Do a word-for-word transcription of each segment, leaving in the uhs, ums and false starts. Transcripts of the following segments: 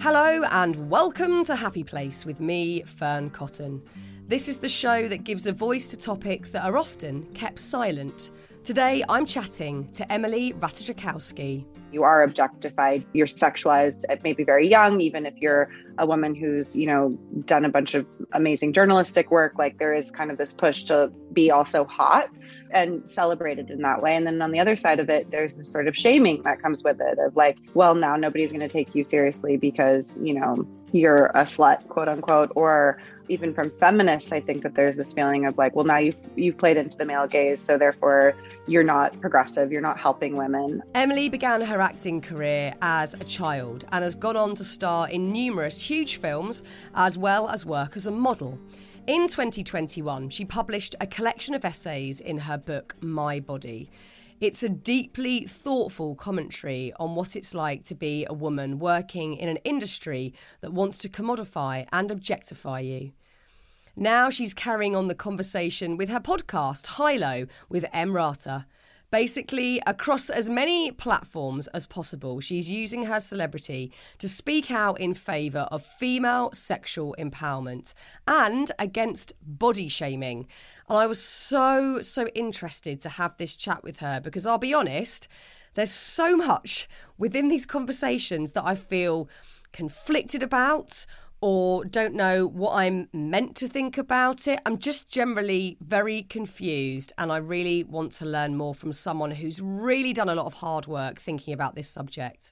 Hello and welcome to Happy Place with me, Fern Cotton. This is the show that gives a voice to topics that are often kept silent. Today I'm chatting to Emily Ratajkowski. You are objectified, you're sexualized at maybe very young, even if you're a woman who's, you know, done a bunch of amazing journalistic work. Like there is kind of this push to be also hot and celebrated in that way. And then on the other side of it, there's this sort of shaming that comes with it of like, well, now nobody's going to take you seriously because, you know, you're a slut, quote unquote, or even from feminists, I think that there's this feeling of like, well, now you've, you've played into the male gaze, so therefore you're not progressive, you're not helping women. Emily began her acting career as a child and has gone on to star in numerous huge films, as well as work as a model. In twenty twenty-one, she published a collection of essays in her book, My Body. It's a deeply thoughtful commentary on what it's like to be a woman working in an industry that wants to commodify and objectify you. Now she's carrying on the conversation with her podcast, High-Low, with Em Rata. Basically, across as many platforms as possible, she's using her celebrity to speak out in favour of female sexual empowerment and against body shaming. And I was so, so interested to have this chat with her because I'll be honest, there's so much within these conversations that I feel conflicted about or don't know what I'm meant to think about it. I'm just generally very confused and I really want to learn more from someone who's really done a lot of hard work thinking about this subject.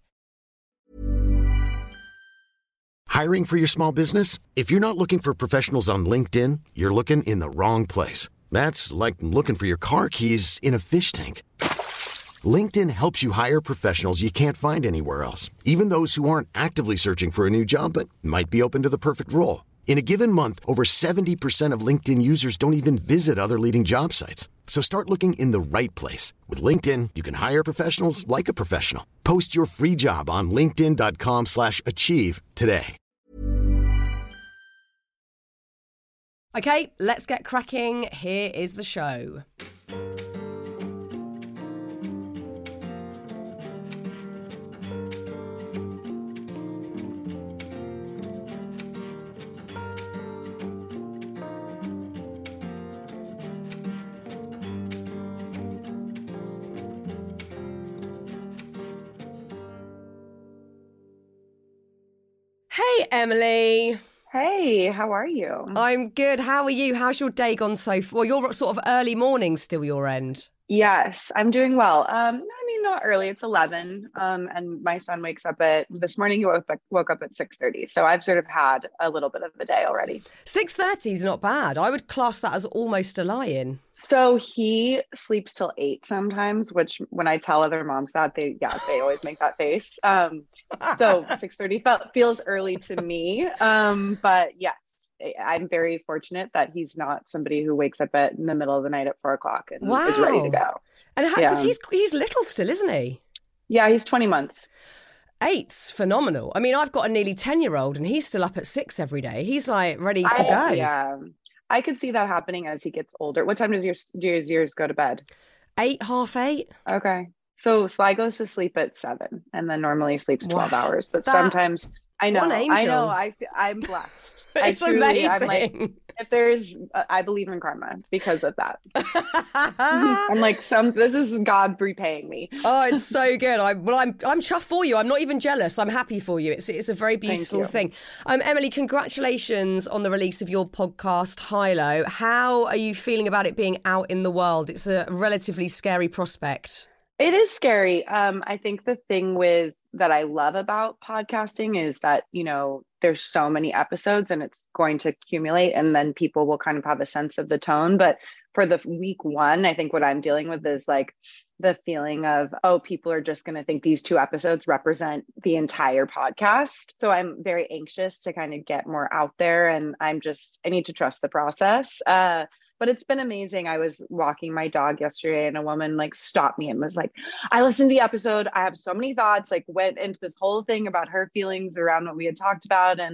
Hiring for your small business? If you're not looking for professionals on LinkedIn, you're looking in the wrong place. That's like looking for your car keys in a fish tank. LinkedIn helps you hire professionals you can't find anywhere else, even those who aren't actively searching for a new job but might be open to the perfect role. In a given month, over seventy percent of LinkedIn users don't even visit other leading job sites. So start looking in the right place. With LinkedIn, you can hire professionals like a professional. Post your free job on linkedin.com slash achieve today. Okay, let's get cracking. Here is the show. Hey, Emily. Hey, how are you? I'm good. How are you? How's your day gone so far? Well, you're sort of early morning still, your end. Yes, I'm doing well. Um, I mean, not early. It's eleven. Um, and my son wakes up at this morning. He woke up, woke up at six thirty. So I've sort of had a little bit of the day already. six thirty is not bad. I would class that as almost a lie-in. So he sleeps till eight sometimes, which when I tell other moms that, they yeah, they always make that face. Um, so six thirty felt, feels early to me. Um, but yes. I'm very fortunate that he's not somebody who wakes up at in the middle of the night at four o'clock and wow. is ready to go. And because yeah. he's he's little still, isn't he? Yeah, he's twenty months. Eight's phenomenal. I mean, I've got a nearly ten-year-old and he's still up at six every day. He's like ready to I, go. Yeah, I could see that happening as he gets older. What time does your yours yours go to bed? Eight, half eight. Okay, so Sly goes to sleep at seven and then normally sleeps twelve wow. hours. But that, sometimes I know, I know, I I'm blessed. It's I truly, amazing. I'm like, if there's, uh, I believe in karma because of that. I'm like, some. This is God repaying me. Oh, it's so good. I well, I'm I'm chuffed for you. I'm not even jealous. I'm happy for you. It's it's a very beautiful thing. Um, Emily, congratulations on the release of your podcast, High-Low. How are you feeling about it being out in the world? It's a relatively scary prospect. It is scary. Um, I think the thing with that I love about podcasting is that, you know, there's so many episodes and it's going to accumulate and then people will kind of have a sense of the tone. But for the week one, I think what I'm dealing with is like the feeling of, oh, people are just going to think these two episodes represent the entire podcast. So I'm very anxious to kind of get more out there and I'm just, I need to trust the process. Uh, But it's been amazing. I was walking my dog yesterday and a woman like stopped me and was like, I listened to the episode. I have so many thoughts, like went into this whole thing about her feelings around what we had talked about. And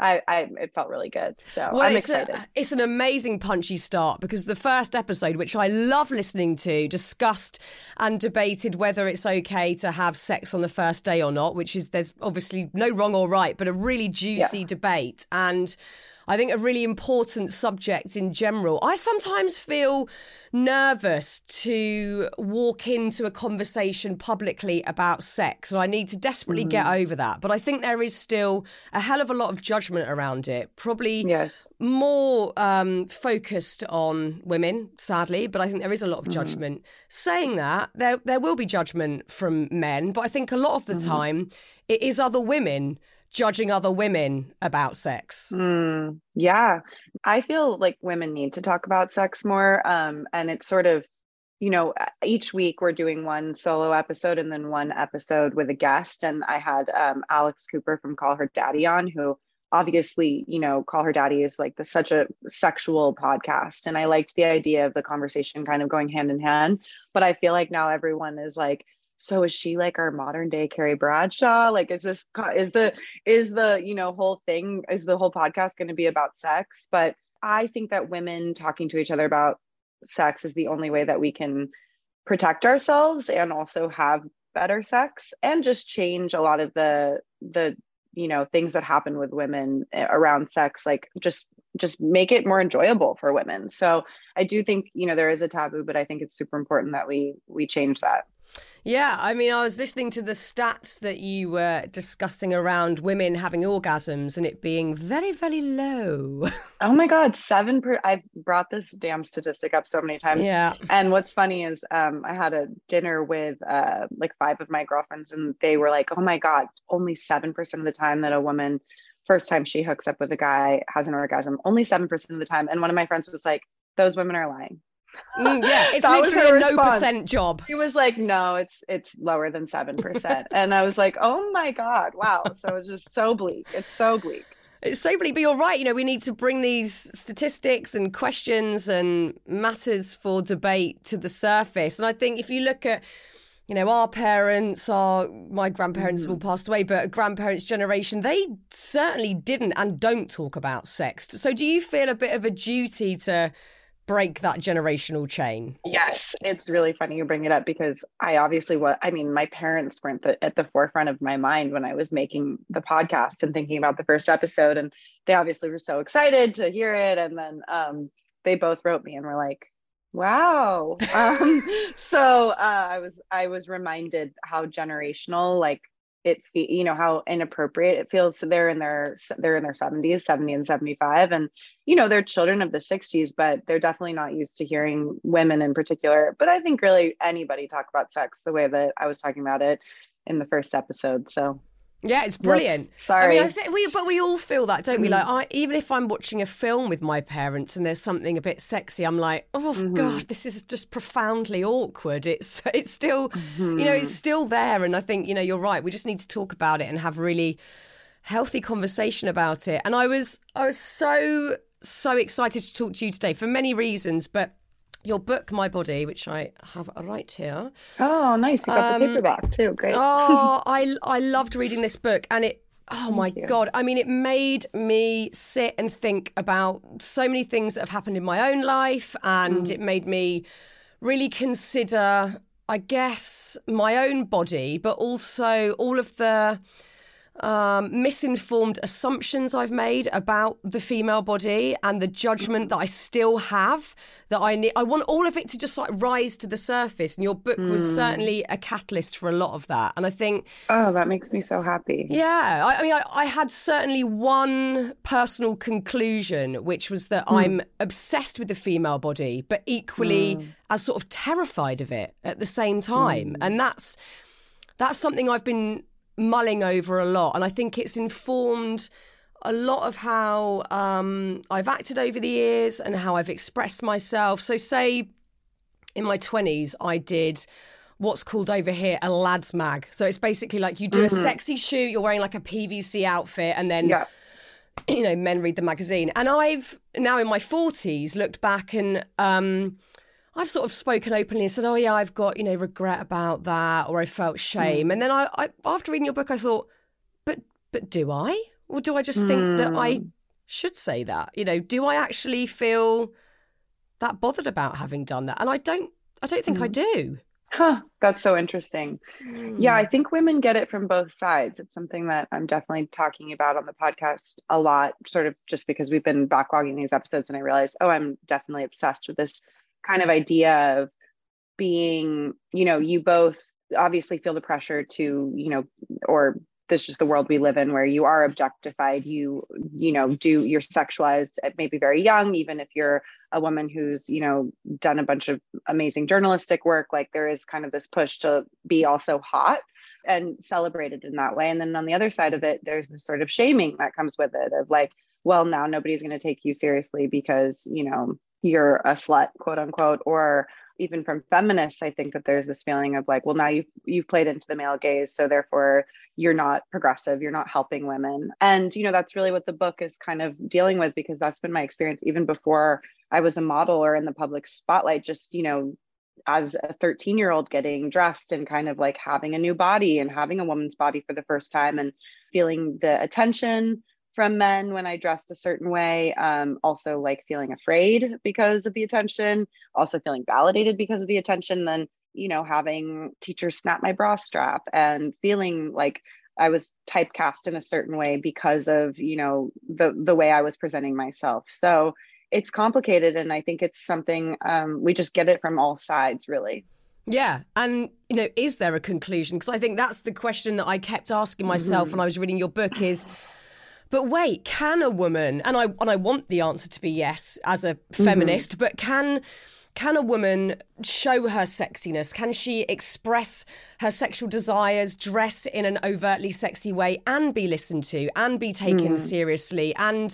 I, I it felt really good. So well, I'm it's excited. A, it's an amazing punchy start because the first episode, which I love listening to, discussed and debated whether it's okay to have sex on the first day or not, which is there's obviously no wrong or right, but a really juicy yes. debate. And I think a really important subject in general. I sometimes feel nervous to walk into a conversation publicly about sex, and I need to desperately mm. get over that. But I think there is still a hell of a lot of judgment around it, probably yes. more um, focused on women, sadly, but I think there is a lot of mm. judgment. Saying that, there, there will be judgment from men, but I think a lot of the mm. time it is other women judging other women about sex. Mm, yeah. I feel like women need to talk about sex more. Um, and it's sort of, you know, each week we're doing one solo episode and then one episode with a guest. And I had um, Alex Cooper from Call Her Daddy on, who obviously, you know, Call Her Daddy is like the, such a sexual podcast. And I liked the idea of the conversation kind of going hand in hand. But I feel like now everyone is like, so is she like our modern day Carrie Bradshaw? Like, is this, is the, is the, you know, whole thing, is the whole podcast going to be about sex? But I think that women talking to each other about sex is the only way that we can protect ourselves and also have better sex and just change a lot of the, the, you know, things that happen with women around sex, like just, just make it more enjoyable for women. So I do think, you know, there is a taboo, but I think it's super important that we, we change that. Yeah, I mean, I was listening to the stats that you were discussing around women having orgasms and it being very, very low. Oh my God, seven per. I've brought this damn statistic up so many times. Yeah. And what's funny is um, I had a dinner with uh, like five of my girlfriends and they were like, oh my God, only seven percent of the time that a woman, first time she hooks up with a guy, has an orgasm, only seven percent of the time. And one of my friends was like, those women are lying. Mm, yeah, it's literally a no percent job. He was like, no, it's it's lower than seven percent. And I was like, oh my God, wow. So it's just so bleak. It's so bleak. It's so bleak, but you're right. You know, we need to bring these statistics and questions and matters for debate to the surface. And I think if you look at, you know, our parents, our my grandparents mm. have all passed away, but a grandparents' generation, they certainly didn't and don't talk about sex. So do you feel a bit of a duty to break that generational chain? Yes, it's really funny you bring it up because I obviously what I mean, my parents weren't the, at the forefront of my mind when I was making the podcast and thinking about the first episode, and they obviously were so excited to hear it. And then um, they both wrote me and were like, "Wow!" um, so uh, I was I was reminded how generational, like it, you know, how inappropriate it feels. So they're in their, they're in their seventies, seventy and seventy-five. And, you know, they're children of the sixties, but they're definitely not used to hearing women in particular. But I think really anybody talk about sex the way that I was talking about it in the first episode. So yeah, it's brilliant. Whoops, sorry. I mean, I think we, but we all feel that, don't we? Like, I, even if I'm watching a film with my parents and there's something a bit sexy, I'm like, oh mm-hmm. God, this is just profoundly awkward. It's, it's still, mm-hmm. you know, it's still there. And I think, you know, you're right. We just need to talk about it and have really healthy conversation about it. And I was, I was so, so excited to talk to you today for many reasons, but your book, My Body, which I have right here. Oh, nice. You got um, the paperback too. Great. Oh, I I loved reading this book. And it, oh Thank my you. God. I mean, it made me sit and think about so many things that have happened in my own life. And mm. it made me really consider, I guess, my own body, but also all of the Um, misinformed assumptions I've made about the female body and the judgment that I still have, that I need. I want all of it to just like rise to the surface, and your book mm. was certainly a catalyst for a lot of that. And I think, oh, that makes me so happy. Yeah, I, I mean, I, I had certainly one personal conclusion, which was that mm. I'm obsessed with the female body, but equally mm. as sort of terrified of it at the same time. Mm. And that's that's something I've been mulling over a lot, and I think it's informed a lot of how um, I've acted over the years and how I've expressed myself. So say in my twenties I did what's called over here a lads mag. So it's basically like you do mm-hmm. a sexy shoot, you're wearing like a P V C outfit, and then yeah. you know, men read the magazine. And I've now in my forties looked back and um I've sort of spoken openly and said, oh, yeah, I've got, you know, regret about that, or I felt shame. Mm. And then I, I, after reading your book, I thought, but but do I? Or do I just think that I Mm. should say that? You know, do I actually feel that bothered about having done that? And I don't, I don't think I Mm. do. Huh, that's so interesting. Yeah, I Mm. think women get it from both sides. It's something that I'm definitely talking about on the podcast a lot, sort of just because we've been backlogging these episodes and I realized, oh, I'm definitely obsessed with this kind of idea of being, you know, you both obviously feel the pressure to, you know, or this is just the world we live in where you are objectified, you, you know, do, you're sexualized at maybe very young, even if you're a woman who's, you know, done a bunch of amazing journalistic work, like there is kind of this push to be also hot and celebrated in that way. And then on the other side of it, there's this sort of shaming that comes with it of like, well, now nobody's going to take you seriously because, you know, you're a slut, quote unquote, or even from feminists, I think that there's this feeling of like, well, now you've you've played into the male gaze, so therefore you're not progressive, you're not helping women. And you know, that's really what the book is kind of dealing with, because that's been my experience even before I was a model or in the public spotlight, just, you know, as a thirteen year old getting dressed and kind of like having a new body and having a woman's body for the first time and feeling the attention from men when I dressed a certain way. Um, also like feeling afraid because of the attention, also feeling validated because of the attention, then, you know, having teachers snap my bra strap and feeling like I was typecast in a certain way because of, you know, the, the way I was presenting myself. So it's complicated. And I think it's something, um, we just get it from all sides, really. Yeah. And, you know, is there a conclusion? Because I think that's the question that I kept asking myself Mm-hmm. when I was reading your book is, but wait, can a woman, and I and I want the answer to be yes as a feminist, mm-hmm. but can can a woman show her sexiness? Can she express her sexual desires, dress in an overtly sexy way and be listened to and be taken mm. seriously and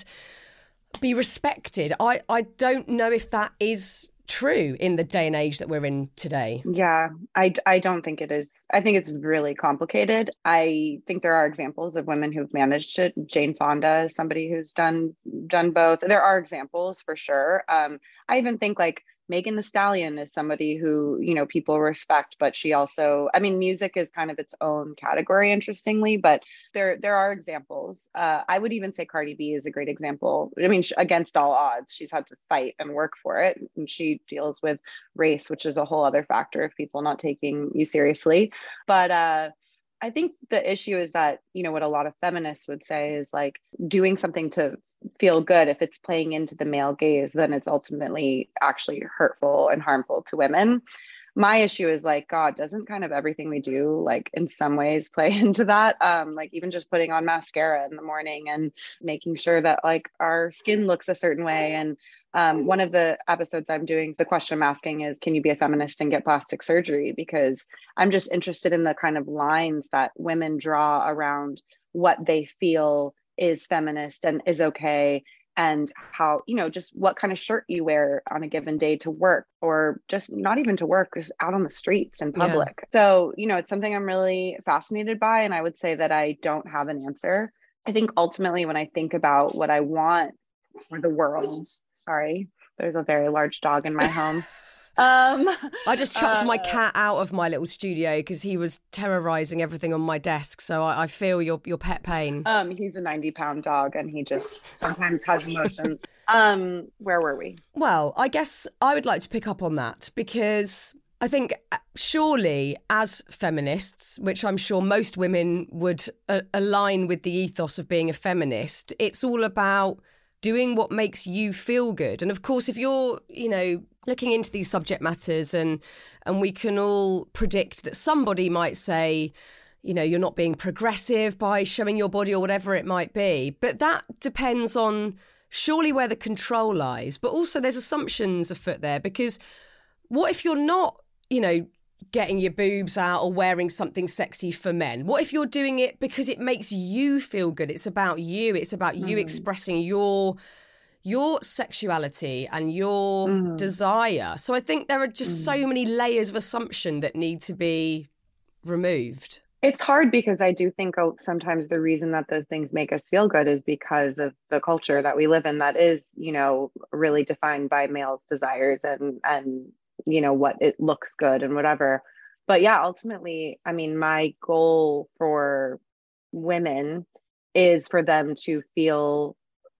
be respected? I, I don't know if that is true in the day and age that we're in today. Yeah, I, I don't think it is. I think it's really complicated. I think there are examples of women who've managed it. Jane Fonda is somebody who's done done both. There are examples for sure. Um, I even think like Megan Thee Stallion is somebody who, you know, people respect, but she also, I mean, music is kind of its own category, interestingly, but there there are examples. Uh, I would even say Cardi B is a great example. I mean, against all odds, she's had to fight and work for it. And she deals with race, which is a whole other factor of people not taking you seriously. But uh, I think the issue is that, you know, what a lot of feminists would say is like doing something to feel good. If it's playing into the male gaze, then it's ultimately actually hurtful and harmful to women. My issue is like, God, doesn't kind of everything we do, like in some ways play into that? Um, like even just putting on mascara in the morning and making sure that like our skin looks a certain way. And um, one of the episodes I'm doing, the question I'm asking is, can you be a feminist and get plastic surgery? Because I'm just interested in the kind of lines that women draw around what they feel is feminist and is okay, and how, you know, just what kind of shirt you wear on a given day to work, or just not even to work, just out on the streets in public. Yeah. So, you know, it's something I'm really fascinated by. And I would say that I don't have an answer. I think ultimately when I think about what I want for the world, sorry, there's a very large dog in my home. Um, I just chucked uh, my cat out of my little studio because he was terrorising everything on my desk. So I, I feel your your pet pain. Um, he's a ninety pound dog and he just sometimes has emotions. um, where were we? Well, I guess I would like to pick up on that because I think surely as feminists, which I'm sure most women would uh, align with the ethos of being a feminist, it's all about doing what makes you feel good. And of course, if you're, you know, looking into these subject matters and and we can all predict that somebody might say, you know, you're not being progressive by showing your body or whatever it might be. But that depends on surely where the control lies. But also there's assumptions afoot there, because what if you're not, you know, getting your boobs out or wearing something sexy for men? What if you're doing it because it makes you feel good? It's about you. It's about mm. you expressing your your sexuality and your mm. desire. So I think there are just mm. so many layers of assumption that need to be removed. It's hard because I do think sometimes the reason that those things make us feel good is because of the culture that we live in that is, you know, really defined by males' desires and, and, you know, what it looks good and whatever. But yeah, ultimately, I mean, my goal for women is for them to feel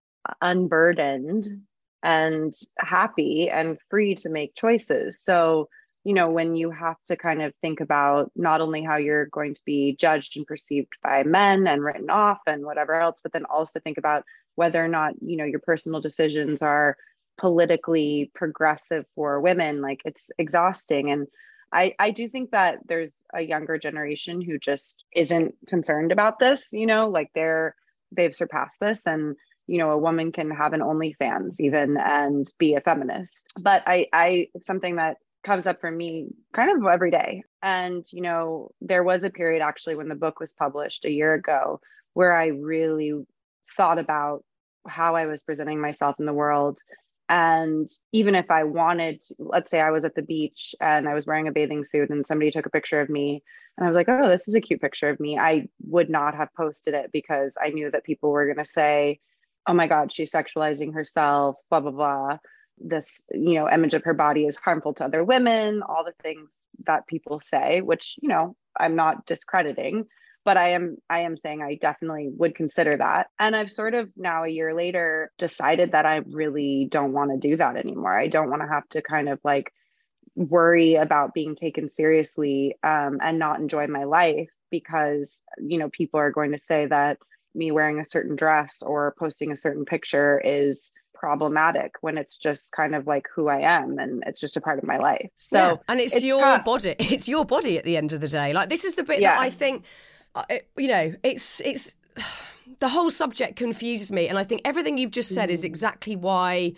unburdened and happy and free to make choices. So, you know, when you have to kind of think about not only how you're going to be judged and perceived by men and written off and whatever else, but then also think about whether or not, you know, your personal decisions are politically progressive for women, like it's exhausting. And I, I do think that there's a younger generation who just isn't concerned about this, you know, like they're, they've surpassed this. And, you know, a woman can have an OnlyFans even and be a feminist. But I, I, it's something that comes up for me kind of every day. And, you know, there was a period actually when the book was published a year ago where I really thought about how I was presenting myself in the world. And even if I wanted, let's say I was at the beach and I was wearing a bathing suit and somebody took a picture of me and I was like, oh, this is a cute picture of me, I would not have posted it because I knew that people were going to say, oh my God, she's sexualizing herself, blah, blah, blah. This, you know, image of her body is harmful to other women, all the things that people say, which, you know, I'm not discrediting, but I am, I am saying I definitely would consider that. And I've sort of now a year later decided that I really don't want to do that anymore. I don't want to have to kind of like worry about being taken seriously um, and not enjoy my life because, you know, people are going to say that me wearing a certain dress or posting a certain picture is problematic when it's just kind of like who I am and it's just a part of my life. So yeah, and it's, it's your tough. body. It's your body at the end of the day. Like this is the bit yeah. that I think, uh, it, you know, it's it's the whole subject confuses me, and I think everything you've just said mm. is exactly why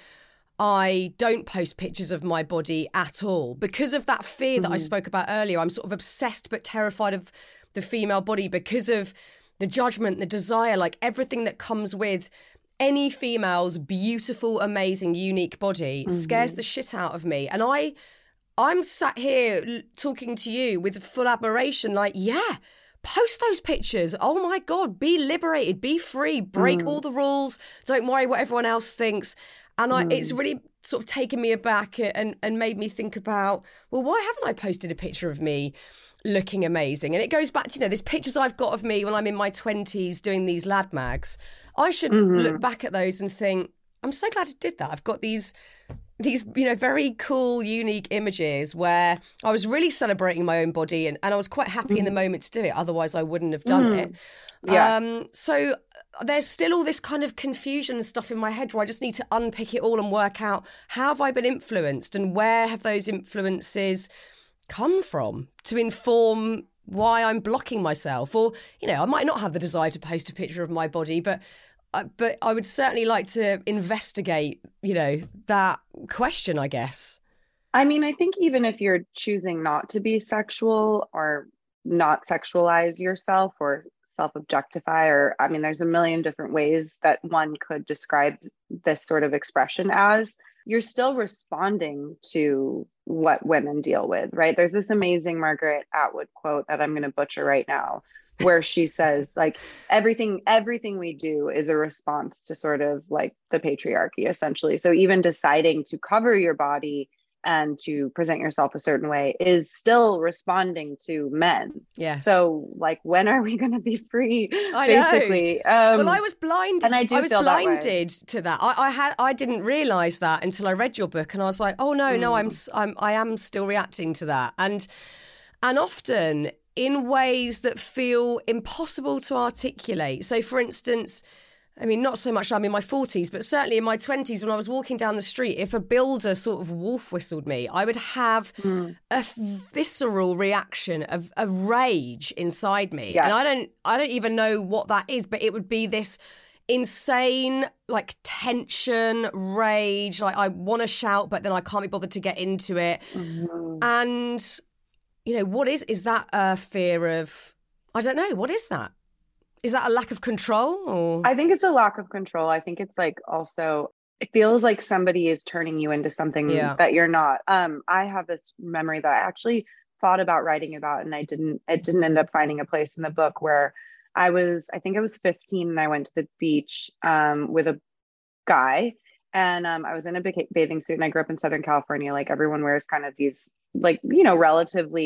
I don't post pictures of my body at all, because of that fear mm. that I spoke about earlier. I'm sort of obsessed but terrified of the female body because of the judgment, the desire, like everything that comes with any female's beautiful, amazing, unique body mm-hmm. scares the shit out of me. And I, I'm sat here talking to you with full admiration, like, yeah, post those pictures. Oh my God, be liberated, be free, break mm. all the rules. Don't worry what everyone else thinks. And I, mm. it's really sort of taken me aback and, and made me think about, well, why haven't I posted a picture of me looking amazing? And it goes back to, you know, there's pictures I've got of me when I'm in my twenties doing these lad mags. I should mm-hmm. look back at those and think, I'm so glad I did that. I've got these, these, you know, very cool, unique images where I was really celebrating my own body and, and I was quite happy mm. in the moment to do it. Otherwise, I wouldn't have done mm. it. Yeah. Um, so there's still all this kind of confusion and stuff in my head where I just need to unpick it all and work out how have I been influenced and where have those influences come from to inform why I'm blocking myself. Or, you know, I might not have the desire to post a picture of my body, but uh, but I would certainly like to investigate, you know, that question, I guess. I mean, I think even if you're choosing not to be sexual or not sexualize yourself or self-objectify, or I mean, there's a million different ways that one could describe this sort of expression as, you're still responding to what women deal with, right? There's this amazing Margaret Atwood quote that I'm going to butcher right now, where she says, like, everything, everything we do is a response to sort of like the patriarchy, essentially. So even deciding to cover your body and to present yourself a certain way is still responding to men. Yes. So like, when are we going to be free? I basically. know. Um, well, I was blinded. And I do I was feel blinded that to that. I, I had. I didn't realise that until I read your book, and I was like, oh no, mm. no, I'm, I'm, I am still reacting to that, and and often in ways that feel impossible to articulate. So, for instance, I mean, not so much I'm in my forties, but certainly in my twenties, when I was walking down the street, if a builder sort of wolf whistled me, I would have mm. a visceral reaction of a rage inside me. Yeah. And I don't, I don't even know what that is, but it would be this insane, like, tension, rage. Like, I want to shout, but then I can't be bothered to get into it. Mm-hmm. And, you know, what is, is that a fear of, I don't know, what is that? Is that a lack of control? Or? I think it's a lack of control. I think it's like also, it feels like somebody is turning you into something yeah. that you're not. Um, I have this memory that I actually thought about writing about, and I didn't, it didn't end up finding a place in the book, where I was, I think I was fifteen and I went to the beach um, with a guy, and um, I was in a bathing suit, and I grew up in Southern California. Like, everyone wears kind of these, like, you know, relatively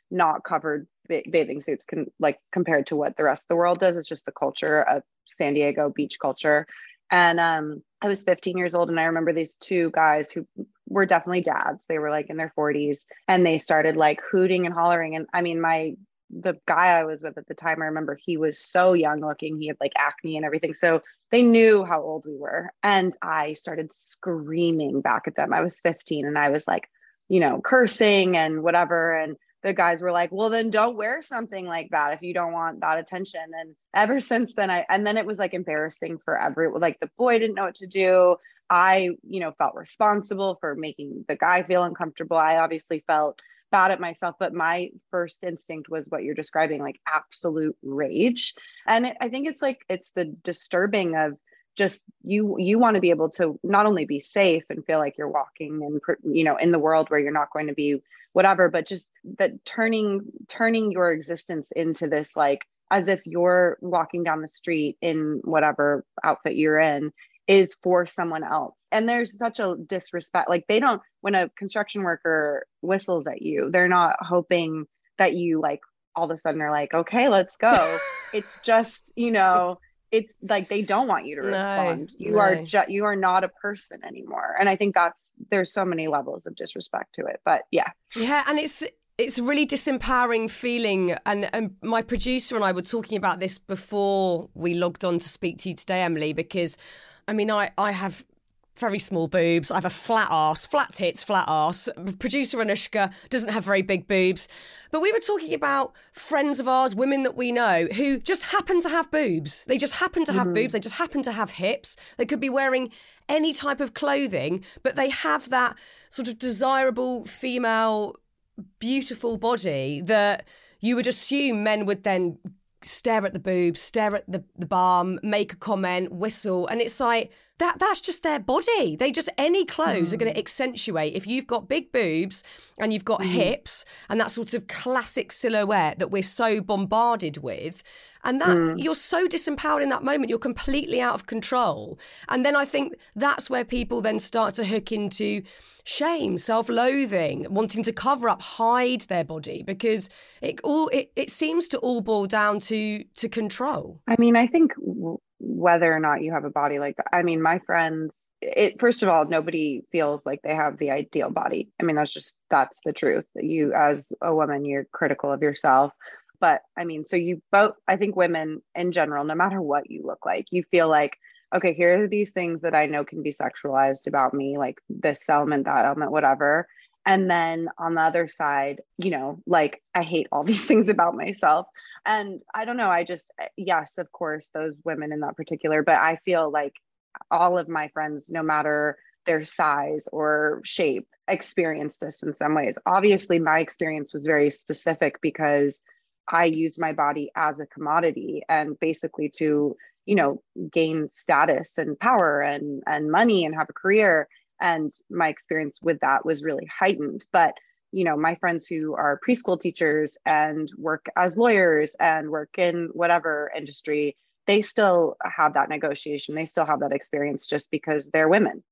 not covered ba- bathing suits can like compared to what the rest of the world does. It's just the culture of San Diego beach culture. And um, I was fifteen years old, and I remember these two guys who were definitely dads. They were like in their forties, and they started like hooting and hollering. And I mean, my the guy I was with at the time, I remember he was so young looking. He had like acne and everything. So they knew how old we were. And I started screaming back at them. I was fifteen, and I was like, you know, cursing and whatever. And the guys were like, well, then don't wear something like that if you don't want that attention. And ever since then, I, and then it was like embarrassing for everyone. Like the boy didn't know what to do. I, you know, felt responsible for making the guy feel uncomfortable. I obviously felt bad at myself, but my first instinct was what you're describing, like absolute rage. And it, I think it's like, it's the disturbing of just you, you want to be able to not only be safe and feel like you're walking and, you know, in the world where you're not going to be whatever, but just that turning, turning your existence into this, like, as if you're walking down the street in whatever outfit you're in is for someone else. And there's such a disrespect. Like they don't, when a construction worker whistles at you, they're not hoping that you like all of a sudden are like, okay, let's go. It's just, you know, it's like they don't want you to no, respond. You no. are just, you are not a person anymore. And I think that's, there's so many levels of disrespect to it. But yeah. Yeah. And it's, it's a really disempowering feeling. And, and my producer and I were talking about this before we logged on to speak to you today, Emily, because I mean, I, I have very small boobs. I have a flat arse, flat tits, flat arse. Producer Anushka doesn't have very big boobs. But we were talking about friends of ours, women that we know, who just happen to have boobs. They just happen to have mm-hmm. boobs. They just happen to have hips. They could be wearing any type of clothing, but they have that sort of desirable female, beautiful body that you would assume men would then stare at the boobs, stare at the, the bum, make a comment, whistle. And it's like, that that's just their body. They just, any clothes mm. are going to accentuate. If you've got big boobs and you've got mm. hips and that sort of classic silhouette that we're so bombarded with, and that mm. you're so disempowered in that moment, you're completely out of control. And then I think that's where people then start to hook into shame, self-loathing, wanting to cover up, hide their body, because it all it, it seems to all boil down to to control. I mean, I think w- whether or not you have a body like that, I mean, my friends, it first of all, nobody feels like they have the ideal body. I mean, that's just, that's the truth. You, as a woman, you're critical of yourself. But I mean, so you both, I think women in general, no matter what you look like, you feel like, okay, here are these things that I know can be sexualized about me, like this element, that element, whatever. And then on the other side, you know, like I hate all these things about myself. And I don't know, I just, yes, of course, those women in that particular, but I feel like all of my friends, no matter their size or shape, experience this in some ways. Obviously, my experience was very specific because I used my body as a commodity and basically to, you know, gain status and power and, and money and have a career. And my experience with that was really heightened. But, you know, my friends who are preschool teachers and work as lawyers and work in whatever industry, they still have that negotiation. They still have that experience just because they're women.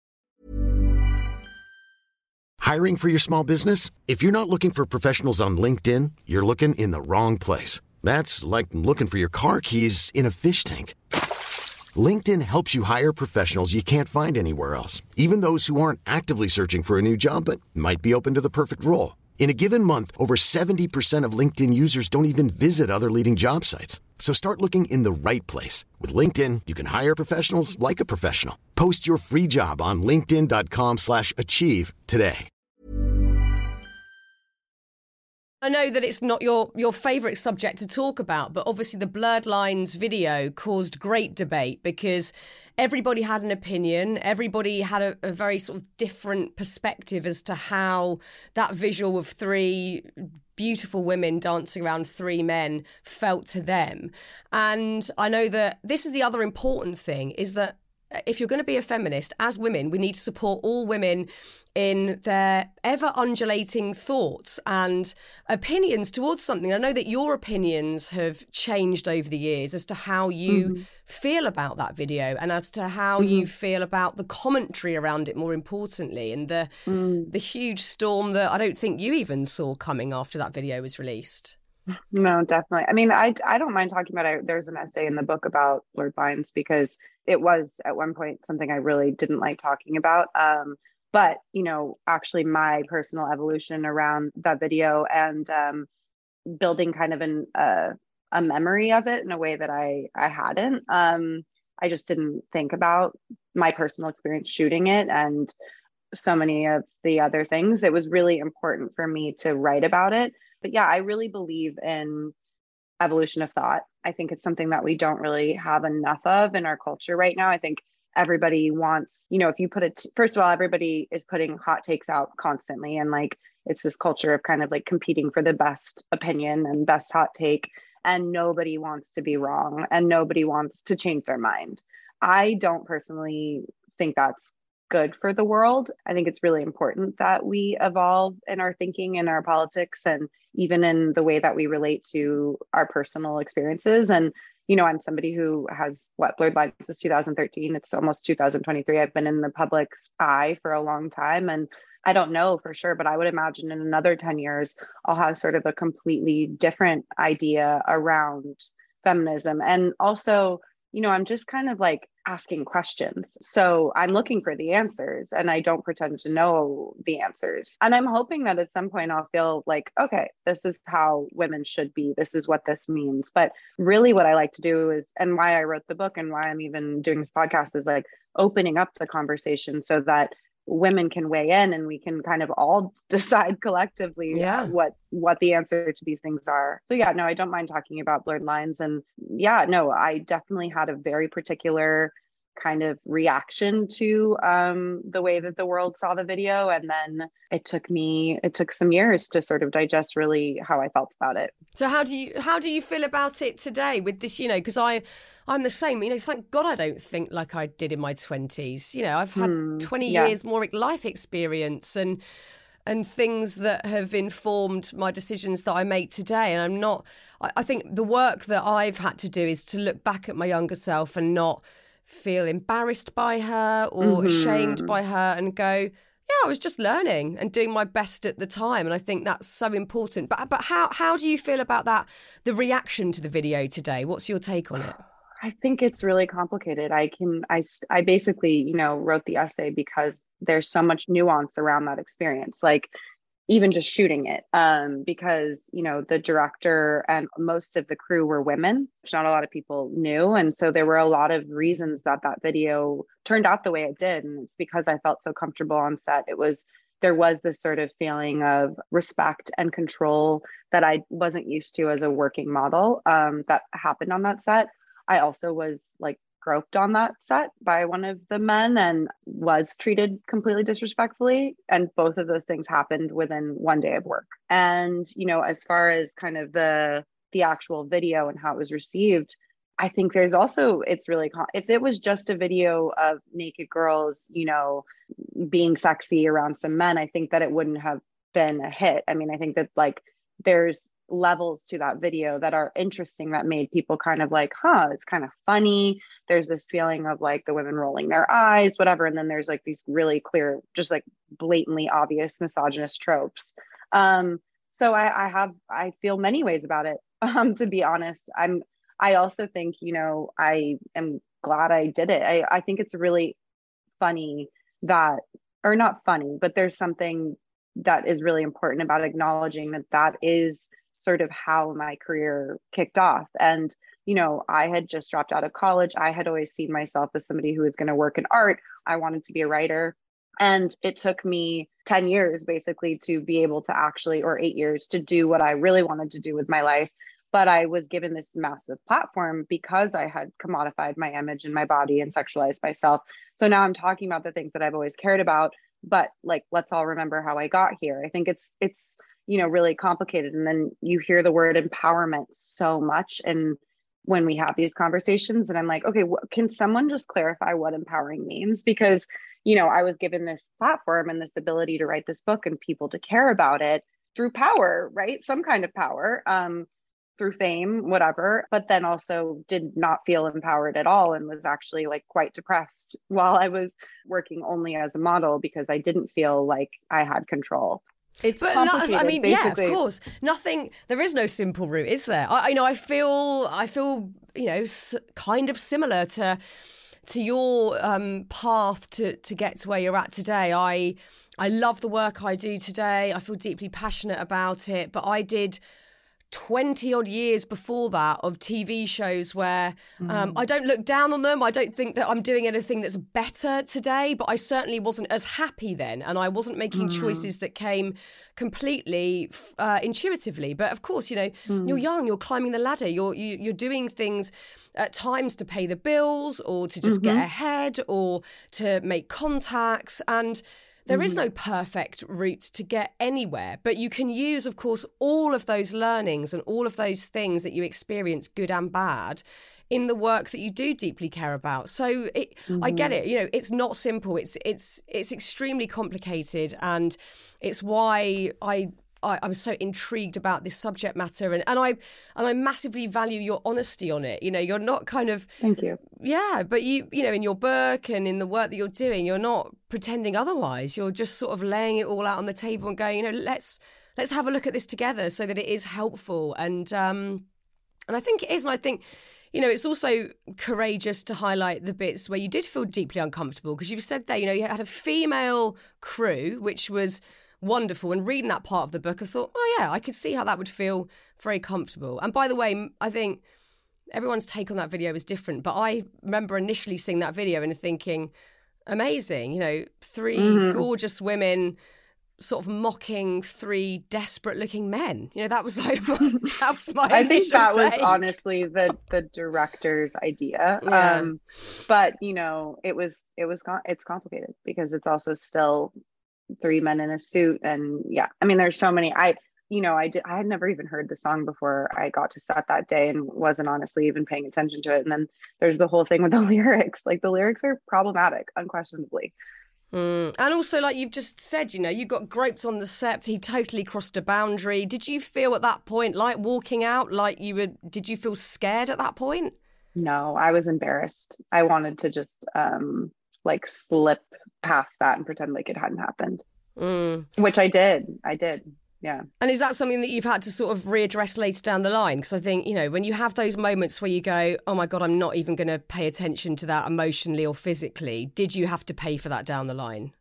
Hiring for your small business? If you're not looking for professionals on LinkedIn, you're looking in the wrong place. That's like looking for your car keys in a fish tank. LinkedIn helps you hire professionals you can't find anywhere else, even those who aren't actively searching for a new job but might be open to the perfect role. In a given month, over seventy percent of LinkedIn users don't even visit other leading job sites. So start looking in the right place. With LinkedIn, you can hire professionals like a professional. Post your free job on linkedin.com slash achieve today. I know that it's not your, your favourite subject to talk about, but obviously the Blurred Lines video caused great debate because everybody had an opinion. Everybody had a, a very sort of different perspective as to how that visual of three beautiful women dancing around three men felt to them. And I know that this is the other important thing, is that if you're going to be a feminist, as women, we need to support all women in their ever undulating thoughts and opinions towards something. I know that your opinions have changed over the years as to how you mm-hmm. feel about that video, and as to how mm-hmm. you feel about the commentary around it, more importantly, and the mm. the huge storm that I don't think you even saw coming after that video was released. No, definitely. I mean, I, I don't mind talking about it. There's an essay in the book about blurred lines because it was at one point something I really didn't like talking about. Um, but, you know, actually my personal evolution around that video and um, building kind of an, uh, a memory of it in a way that I, I hadn't. Um, I just didn't think about my personal experience shooting it and so many of the other things. It was really important for me to write about it. But yeah, I really believe in evolution of thought. I think it's something that we don't really have enough of in our culture right now. I think everybody wants, you know, if you put it, first of all, everybody is putting hot takes out constantly. And like, it's this culture of kind of like competing for the best opinion and best hot take. And nobody wants to be wrong and nobody wants to change their mind. I don't personally think that's good for the world. I think it's really important that we evolve in our thinking and our politics and even in the way that we relate to our personal experiences. And, you know, I'm somebody who has what Blurred Lines was two thousand thirteen. It's almost two thousand twenty-three. I've been in the public's eye for a long time. And I don't know for sure, but I would imagine in another ten years, I'll have sort of a completely different idea around feminism. And also, you know, I'm just kind of like asking questions. So I'm looking for the answers and I don't pretend to know the answers. And I'm hoping that at some point I'll feel like, okay, this is how women should be. This is what this means. But really what I like to do is, and why I wrote the book and why I'm even doing this podcast is like opening up the conversation so that women can weigh in and we can kind of all decide collectively yeah. what what the answer to these things are. So yeah, no, I don't mind talking about blurred lines. And yeah, no, I definitely had a very particular kind of reaction to um, the way that the world saw the video. And then it took me, it took some years to sort of digest really how I felt about it. So how do you, how do you feel about it today with this, you know, because I, I'm the same, you know, thank God I don't think like I did in my twenties. You know, I've had mm, twenty yeah. years more life experience and, and things that have informed my decisions that I make today. And I'm not, I, I think the work that I've had to do is to look back at my younger self and not feel embarrassed by her or mm-hmm. ashamed by her and go, yeah, I was just learning and doing my best at the time. And I think that's so important. But but how how do you feel about that, the reaction to the video today? What's your take on it? I think it's really complicated. I can, I, I basically, you know, wrote the essay because there's so much nuance around that experience. Like, even just shooting it, um, because, you know, the director and most of the crew were women, which not a lot of people knew. And so there were a lot of reasons that that video turned out the way it did. And it's because I felt so comfortable on set. It was, there was this sort of feeling of respect and control that I wasn't used to as a working model um, that happened on that set. I also was like groped on that set by one of the men and was treated completely disrespectfully. And both of those things happened within one day of work. And, you know, as far as kind of the, the actual video and how it was received, I think there's also, it's really, if it was just a video of naked girls, you know, being sexy around some men, I think that it wouldn't have been a hit. I mean, I think that like there's levels to that video that are interesting that made people kind of like, huh, it's kind of funny. There's this feeling of like the women rolling their eyes, whatever. And then there's like these really clear, just like blatantly obvious misogynist tropes. Um, so I, I have, I feel many ways about it. Um, to be honest, I'm, I also think, you know, I am glad I did it. I, I think it's really funny that, or not funny, but there's something that is really important about acknowledging that that is sort of how my career kicked off. And, you know, I had just dropped out of college. I had always seen myself as somebody who was going to work in art. I wanted to be a writer. And it took me ten years basically to be able to actually, or eight years to do what I really wanted to do with my life. But I was given this massive platform because I had commodified my image and my body and sexualized myself. So now I'm talking about the things that I've always cared about, but like, let's all remember how I got here. I think it's, it's, you know, really complicated. And then you hear the word empowerment so much. And when we have these conversations. And I'm like, okay, wh- can someone just clarify what empowering means? Because, you know, I was given this platform and this ability to write this book and people to care about it through power, right? Some kind of power, um, through fame, whatever, but then also did not feel empowered at all and was actually like quite depressed while I was working only as a model because I didn't feel like I had control. It's but complicated. Not, I mean, basically. yeah, of course. Nothing. There is no simple route, is there? I, you know, I feel, I feel, you know, s- kind of similar to to your um, path to to get to where you're at today. I I love the work I do today. I feel deeply passionate about it. But I did twenty odd years before that of T V shows where um, I don't look down on them. I don't think that I'm doing anything that's better today, but I certainly wasn't as happy then. And I wasn't making mm. choices that came completely uh, intuitively. But of course, you know, mm. you're young, you're climbing the ladder, you're, you, you're doing things at times to pay the bills or to just mm-hmm. get ahead or to make contacts. And there is no perfect route to get anywhere, but you can use, of course, all of those learnings and all of those things that you experience, good and bad, in the work that you do deeply care about. So it, mm-hmm. I get it. You know, it's not simple. It's it's it's extremely complicated, and it's why I. I, I'm so intrigued about this subject matter, and, and I and I massively value your honesty on it. You know, you're not kind of thank you. Yeah, but you you know, in your book and in the work that you're doing, you're not pretending otherwise. You're just sort of laying it all out on the table and going, you know, let's let's have a look at this together so that it is helpful. And um, and I think it is, and I think, you know, it's also courageous to highlight the bits where you did feel deeply uncomfortable, because you've said there, you know, you had a female crew, which was wonderful. And reading that part of the book, I thought, oh yeah, I could see how that would feel very comfortable. And by the way, I think everyone's take on that video is different, but I remember initially seeing that video and thinking, amazing, you know, three mm-hmm. gorgeous women sort of mocking three desperate looking men. You know, that was like my, that was my I think that take. was honestly the the director's idea. Yeah. Um but you know, it was it was it's complicated because it's also still three men in a suit. And yeah, I mean, there's so many. I, you know, I did, I had never even heard the song before I got to set that day and wasn't honestly even paying attention to it. And then there's the whole thing with the lyrics. Like the lyrics are problematic, unquestionably. Mm. And also, like you've just said, you know, you got groped on the set. He totally crossed a boundary. Did you feel at that point like walking out, like you were, did you feel scared at that point? No, I was embarrassed. I wanted to just, um, like slip past that and pretend like it hadn't happened, mm. which I did. I did. Yeah. And is that something that you've had to sort of readdress later down the line? Because I think, you know, when you have those moments where you go, oh my God, I'm not even going to pay attention to that emotionally or physically. Did you have to pay for that down the line?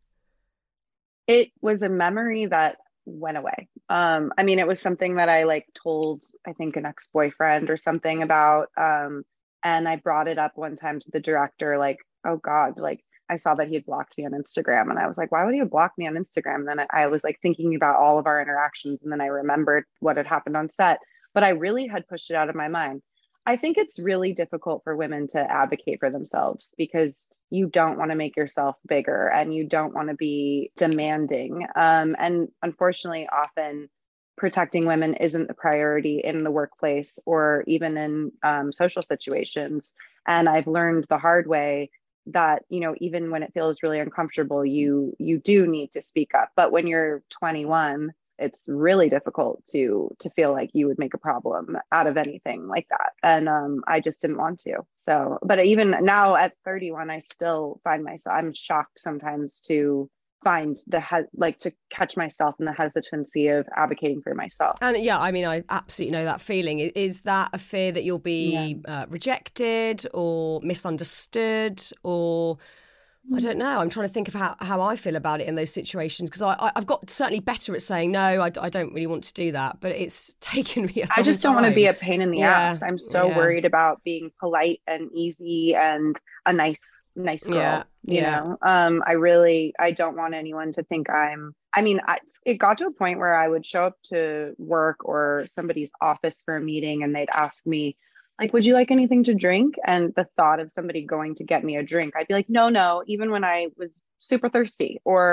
It was a memory that went away. Um, I mean, it was something that I like told, I think, an ex-boyfriend or something about. Um, and I brought it up one time to the director, like, oh God, like, I saw that he had blocked me on Instagram, and I was like, why would he have blocked me on Instagram? And then I, I was like thinking about all of our interactions, and then I remembered what had happened on set, but I really had pushed it out of my mind. I think it's really difficult for women to advocate for themselves because you don't want to make yourself bigger and you don't want to be demanding. Um, and unfortunately, often protecting women isn't the priority in the workplace or even in um, social situations. And I've learned the hard way that, you know, even when it feels really uncomfortable, you you do need to speak up. But when you're twenty-one, it's really difficult to to feel like you would make a problem out of anything like that. And um, I just didn't want to. So, but even now at thirty-one, I still find myself, I'm shocked sometimes to find the, he- like to catch myself in the hesitancy of advocating for myself. And yeah, I mean, I absolutely know that feeling. Is that a fear that you'll be yeah. uh, rejected or misunderstood or... I don't know. I'm trying to think of how, how I feel about it in those situations, because I, I, I've got certainly better at saying, no, I, I don't really want to do that. But it's taken me a long I just don't time. want to be a pain in the yeah. ass. I'm so yeah. worried about being polite and easy and a nice, nice girl, yeah. you yeah. know? Um, I really, I don't want anyone to think I'm, I mean, I, it got to a point where I would show up to work or somebody's office for a meeting and they'd ask me, like, would you like anything to drink? And the thought of somebody going to get me a drink, I'd be like, no, no, even when I was super thirsty. Or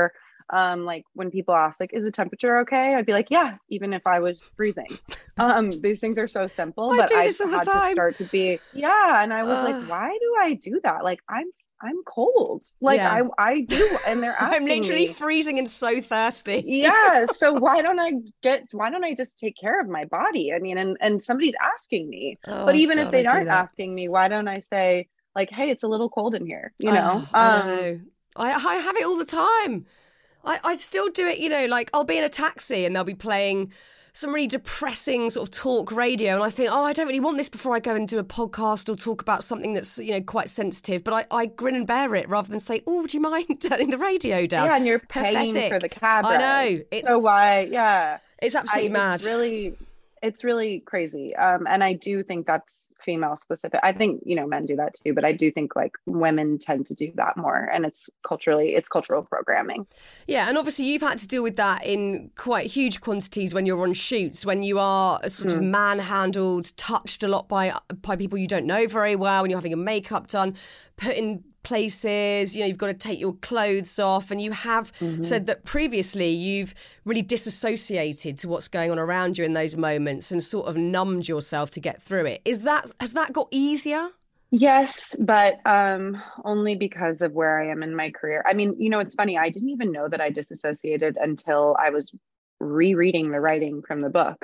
Um, like when people ask, like, is the temperature okay? I'd be like, yeah, even if I was freezing. Um, these things are so simple, I but do I this all the had to time. start to be, yeah. And I was like, Ugh. why do I do that? Like, I'm I'm cold. Like Yeah. I I do, and they're asking I'm literally me. freezing and so thirsty. Yeah. So why don't I get? Why don't I just take care of my body? I mean, and and somebody's asking me. But Oh even if God, I they do aren't that. asking me, why don't I say like, hey, it's a little cold in here? You know. Oh, I um, know. I I have it all the time. I I still do it. You know, like I'll be in a taxi and they'll be playing some really depressing sort of talk radio, and I think, oh, I don't really want this before I go and do a podcast or talk about something that's, you know, quite sensitive. But I, I grin and bear it rather than say, oh, would you mind turning the radio down? Yeah, and you're paying Pathetic. for the cab I ride. know. It's So why? Yeah, it's absolutely I, mad. It's really, it's really crazy. Um, and I do think that's female specific. I think, you know, men do that too, but I do think like women tend to do that more, and it's culturally, it's cultural programming. Yeah, and obviously you've had to deal with that in quite huge quantities when you're on shoots, when you are sort Mm. of manhandled, touched a lot by by people you don't know very well, when you're having your makeup done, put in places, you know, you've got to take your clothes off, and you have Mm-hmm. said that previously you've really disassociated to what's going on around you in those moments and sort of numbed yourself to get through it. Is that, has that got easier? Yes, but um, only because of where I am in my career. I mean, you know, it's funny. I didn't even know that I disassociated until I was rereading the writing from the book,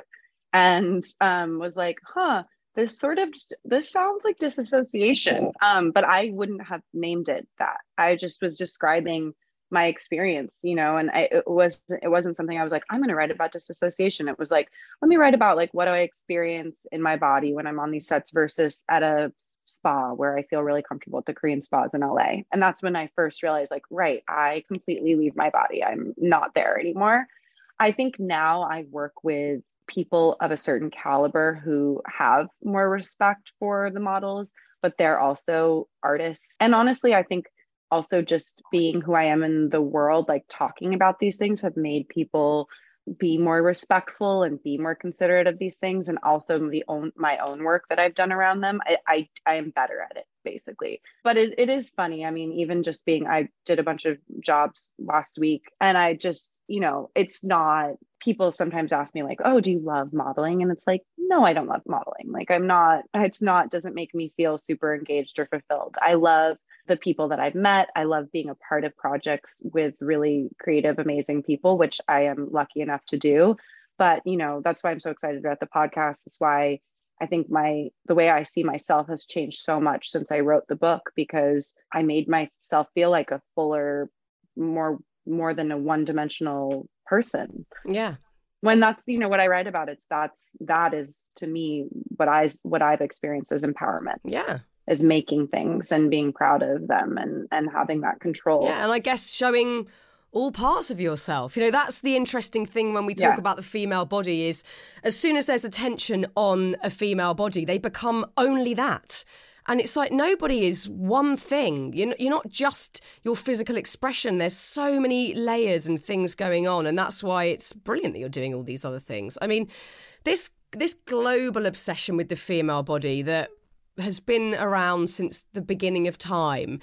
and um, was like, huh, this sort of, this sounds like disassociation. Um, but I wouldn't have named it that. I just was describing my experience, you know, and I, it was, it wasn't something I was like, I'm going to write about disassociation. It was like, let me write about like, what do I experience in my body when I'm on these sets versus at a spa where I feel really comfortable at the Korean spas in L A. And that's when I first realized, like, right, I completely leave my body. I'm not there anymore. I think now I work with people of a certain caliber who have more respect for the models, but they're also artists. And honestly, I think also just being who I am in the world, like talking about these things, have made people be more respectful and be more considerate of these things. And also the own my own work that I've done around them, I I, I am better at it, basically. But it, it is funny. I mean, even just being, I did a bunch of jobs last week, and I just, you know, it's not, people sometimes ask me like, oh, do you love modeling? And it's like, no, I don't love modeling. Like, I'm not, it's not, doesn't make me feel super engaged or fulfilled. I love the people that I've met. I love being a part of projects with really creative, amazing people, which I am lucky enough to do. But, you know, that's why I'm so excited about the podcast. It's why I think my, the way I see myself has changed so much since I wrote the book, because I made myself feel like a fuller, more, more than a one-dimensional person. Yeah. When that's, you know, what I write about, it's that's, that is to me, what I, what I've experienced as empowerment. Yeah. Is making things and being proud of them, and and having that control. Yeah, and I guess showing all parts of yourself. You know, that's the interesting thing when we talk Yeah. about the female body, is as soon as there's attention on a female body, they become only that. And it's like nobody is one thing. You're you're not just your physical expression. There's so many layers and things going on. And that's why it's brilliant that you're doing all these other things. I mean, this this global obsession with the female body that has been around since the beginning of time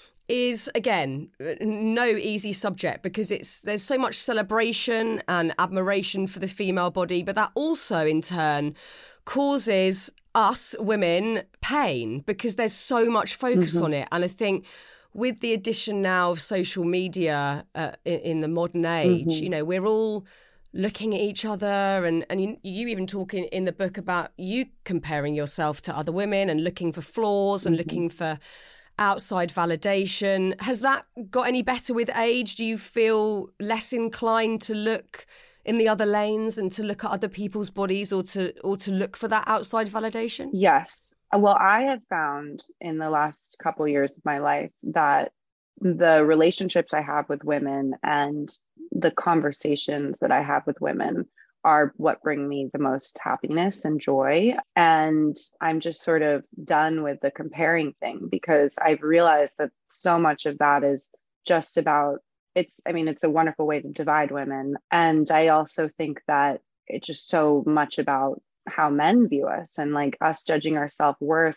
is, again, no easy subject, because it's there's so much celebration and admiration for the female body, but that also in turn causes us women pain, because there's so much focus Mm-hmm. on it. And I think with the addition now of social media uh, in, in the modern age, Mm-hmm. you know, we're all looking at each other, and, and you, you even talk in, in the book about you comparing yourself to other women and looking for flaws and Mm-hmm. looking for outside validation. Has that got any better with age? Do you feel less inclined to look in the other lanes and to look at other people's bodies, or to or to look for that outside validation? Yes. Well, I have found in the last couple years of my life that the relationships I have with women and the conversations that I have with women are what bring me the most happiness and joy. And I'm just sort of done with the comparing thing, because I've realized that so much of that is just about, it's, I mean, it's a wonderful way to divide women. And I also think that it's just so much about how men view us, and like us judging our self-worth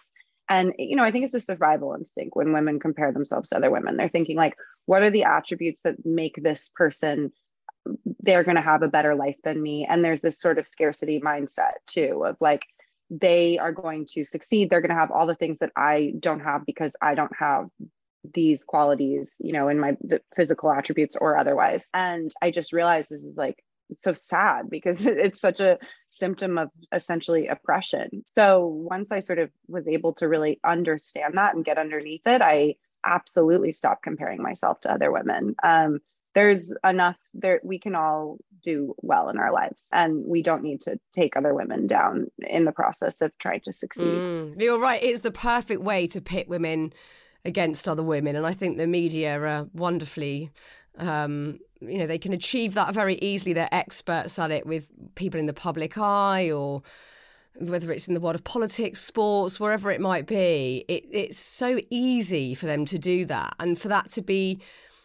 And, you know, I think it's a survival instinct when women compare themselves to other women. They're thinking like, what are the attributes that make this person, they're going to have a better life than me? And there's this sort of scarcity mindset too, of like, they are going to succeed. They're going to have all the things that I don't have because I don't have these qualities, you know, in my the physical attributes or otherwise. And I just realized this is like, it's so sad because it's such a symptom of essentially oppression. So once I sort of was able to really understand that and get underneath it, I absolutely stopped comparing myself to other women. Um, there's enough there, we can all do well in our lives, and we don't need to take other women down in the process of trying to succeed. Mm, you're right. It's the perfect way to pit women against other women. And I think the media are wonderfully, um, you know, they can achieve that very easily. They're experts at it with people in the public eye, or whether it's in the world of politics, sports, wherever it might be. It, it's so easy for them to do that. And for that to be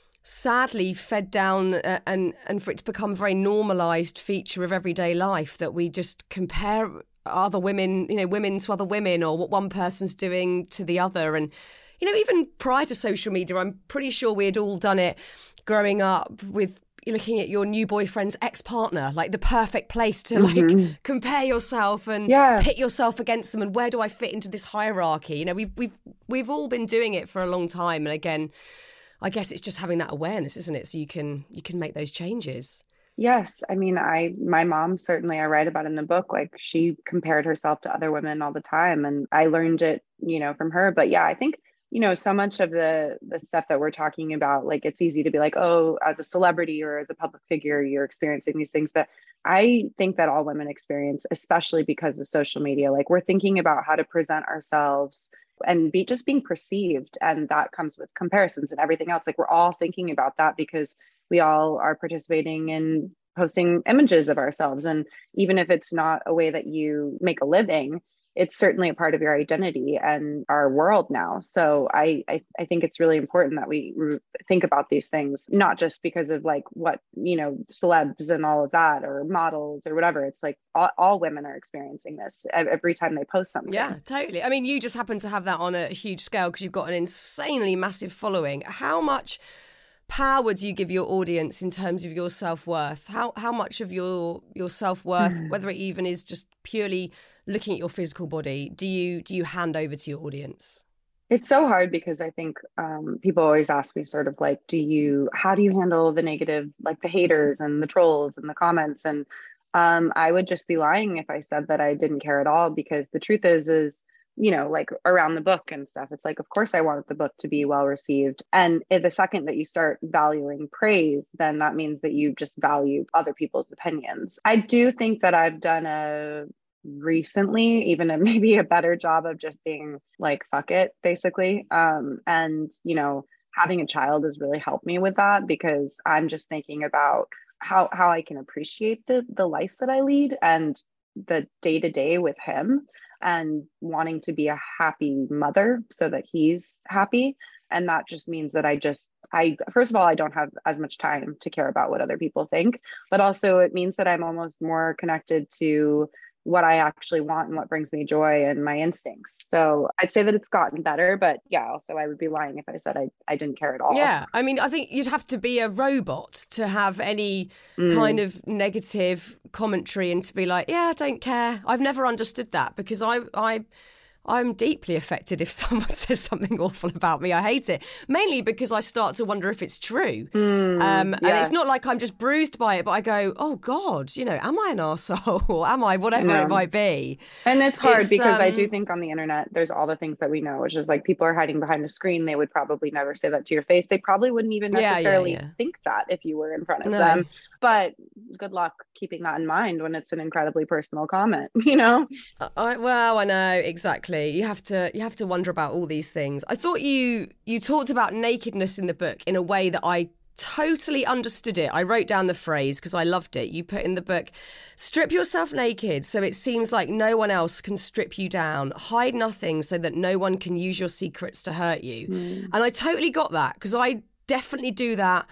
sadly fed down uh, and, and for it to become a very normalised feature of everyday life, that we just compare other women, you know, women to other women, or what one person's doing to the other. And you know, even prior to social media, I'm pretty sure we had all done it growing up with looking at your new boyfriend's ex-partner, like the perfect place to mm-hmm. like compare yourself and yeah. pit yourself against them. And where do I fit into this hierarchy? You know, we've we've we've all been doing it for a long time. And again, I guess it's just having that awareness, isn't it? So you can you can make those changes. Yes. I mean, I, my mom, certainly I write about in the book, like she compared herself to other women all the time. And I learned it, you know, from her. But yeah, I think, you know, so much of the the stuff that we're talking about, like it's easy to be like, oh, as a celebrity or as a public figure, you're experiencing these things. But I think that all women experience, especially because of social media, like we're thinking about how to present ourselves and be just being perceived. And that comes with comparisons and everything else. Like we're all thinking about that because we all are participating in posting images of ourselves. And even if it's not a way that you make a living, it's certainly a part of your identity and our world now. So I, I, I think it's really important that we re- think about these things, not just because of like what, you know, celebs and all of that, or models or whatever. It's like all, all women are experiencing this every time they post something. Yeah, totally. I mean, you just happen to have that on a huge scale because you've got an insanely massive following. How much power do you give your audience in terms of your self-worth? How how much of your your self-worth, mm. whether it even is just purely looking at your physical body, do you do you hand over to your audience? It's so hard because I think um, people always ask me sort of like, do you, how do you handle the negative, like the haters and the trolls and the comments? And um, I would just be lying if I said that I didn't care at all, because the truth is, is, you know, like around the book and stuff, it's like, of course I want the book to be well received. And the second that you start valuing praise, then that means that you just value other people's opinions. I do think that I've done a recently even a, maybe a better job of just being like, fuck it, basically. Um, and, you know, having a child has really helped me with that, because I'm just thinking about how, how I can appreciate the, the life that I lead and the day to day with him, and wanting to be a happy mother so that he's happy. And that just means that I just, I, first of all, I don't have as much time to care about what other people think, but also it means that I'm almost more connected to what I actually want and what brings me joy and my instincts. So I'd say that it's gotten better, but yeah, also I would be lying if I said I, I didn't care at all. Yeah. I mean, I think you'd have to be a robot to have any mm. kind of negative commentary and to be like, yeah, I don't care. I've never understood that, because I, I, I'm deeply affected if someone says something awful about me. I hate it, mainly because I start to wonder if it's true. Mm, um, yeah. And it's not like I'm just bruised by it, but I go, oh God, you know, am I an arsehole? Or am I whatever yeah. it might be? And it's hard it's, because um, I do think on the internet, there's all the things that we know, which is like people are hiding behind a screen. They would probably never say that to your face. They probably wouldn't even necessarily yeah, yeah, yeah. think that if you were in front of no. them. But good luck keeping that in mind when it's an incredibly personal comment, you know? I, well, I know, exactly. You have to you have to wonder about all these things. I thought you you talked about nakedness in the book in a way that I totally understood it. I wrote down the phrase because I loved it. You put in the book, strip yourself naked so it seems like no one else can strip you down. Hide nothing so that no one can use your secrets to hurt you. Mm. And I totally got that, because I definitely do that